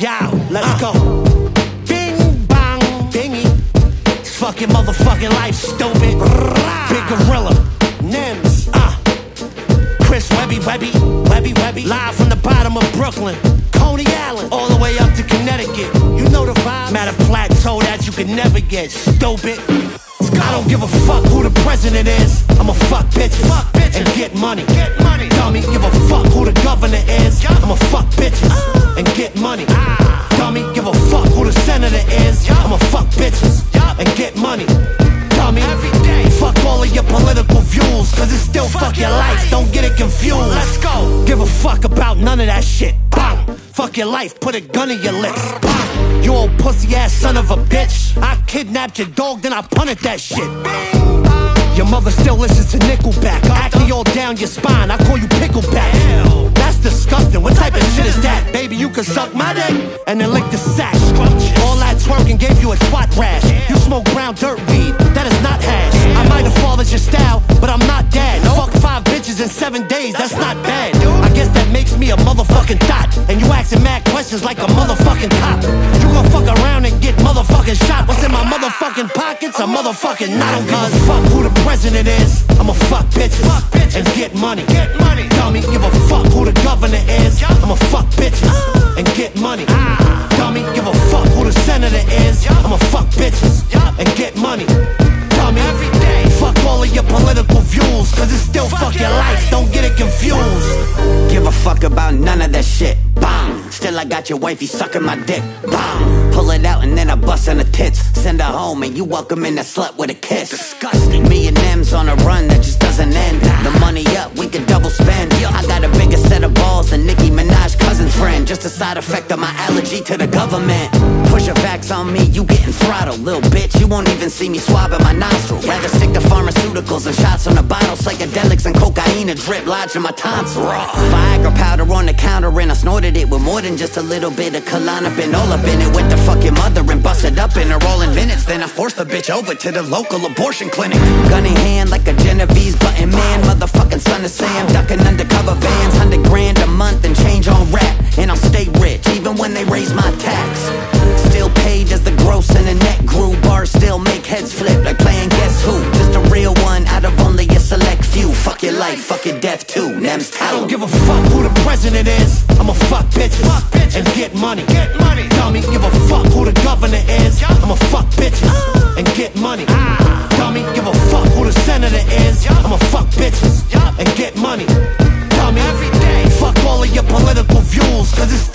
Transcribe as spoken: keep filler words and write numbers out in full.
Yow, let's uh. go. Bing, bang, bingy. Fucking motherfucking life, stupid. Big Gorilla, Nims, uh. Chris Webby, Webby, Webby, Webby. Live from the bottom of Brooklyn, Coney Island, all the way up to Connecticut. You know the vibe. Matter plateau that you can never get, stupid. I don't give a fuck who the president is. I'ma fuck bitches, fuck bitches and get money. Get money. Dummy, give a fuck who the governor is. I'ma fuck bitches uh. and get money. Ah. Dummy, give a fuck who the senator is. I'ma fuck bitches and get money. Dummy, every day. Fuck all of your political views, cause it's still fuck, fuck your life. life. Don't get it confused. Let's go. Give a fuck about none of that shit. Bang. Fuck your life, put a gun in your lips. Bang. You old pussy ass son of a bitch. I kidnapped your dog, then I punted that shit. Your mother still listens to Nickelback. Acne all down your spine, I call you Pickleback. That's disgusting, what type of shit is that? Baby, you can suck my dick and then lick the sack. All that twerking gave you a twat rash. You smoke brown dirt weed, that is not hash. I might have followed your style, but I'm not dad. Fuck five bitches in seven days, that's not bad. I guess that makes me a motherfucking thought. And you asking mad questions like a motherfucking cop. You gon' fuck around and get motherfucking shot. What's in my motherfucking pockets? A motherfucking knot. I don't give a fuck who the president is. I'ma fuck bitches, fuck bitches and get money. Get money. Dummy, give a fuck who the governor is. I'ma fuck bitches uh. and get money. Ah. Dummy, give a fuck who the senator is. I'ma fuck bitches and get money. Dummy, every day. Fuck all of your political views, cause it's still fuck, fuck your life. life. Don't get it confused. Give a fuck about none of that shit. Bang. Still I got your wifey sucking my dick. Bang. Pull it out and then I bust on the tits. Send her home and you welcome in that slut with a kiss. Disgusting. Me and them's on a run that just doesn't end. The money up, we can double spend. I got a bigger set of balls than Nicki Minaj cousin's friend. Just a side effect of my allergy to the government. Push your facts on me, you getting throttled. Little bitch, you won't even see me swabbing my nostril. Rather stick to pharmaceuticals and shots on the bottle. Psychedelics and cocaine a drip lodge in my tonsil. Viagra powder on the counter and I snorted it with more than just a little bit of Klonopin. All up in it with the fucking mother and busted up in her all in minutes. Then I forced the bitch over to the local abortion clinic. Gun in hand like a Genovese button man. Motherfucking son of Sam, ducking undercover vans. Hundred grand a month and change on rap. And I'll stay rich even when they raise my tax. Still paid as the gross and the net grew. Bars still make heads flip like playing Guess Who. Just a real one out of only a select few. Fuck your life, fuck your death too. Nems I don't give a fuck who the president is. I'ma fuck bitches, fuck bitches and get money. Get money. Dummy, give a fuck who the governor is. I'ma fuck bitches uh. and get money. Ah. Dummy, give a fuck who the senator is. I'ma fuck bitches and get money. Dummy, every day. Fuck all of your political views, cause it's